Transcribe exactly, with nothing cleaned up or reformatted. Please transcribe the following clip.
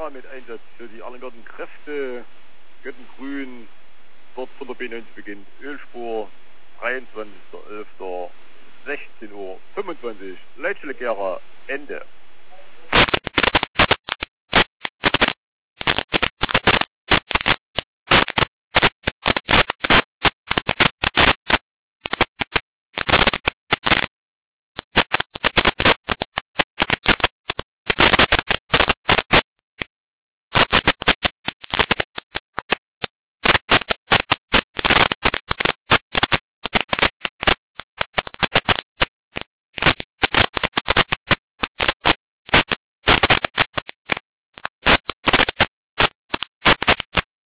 Gera mit Einsatz für die Arlington Kräfte. Göttengrün, dort von der B neunzig beginnt Ölspur, dreiundzwanzigster elfter sechzehn Uhr fünfundzwanzig. Leitstelle Gera, Ende.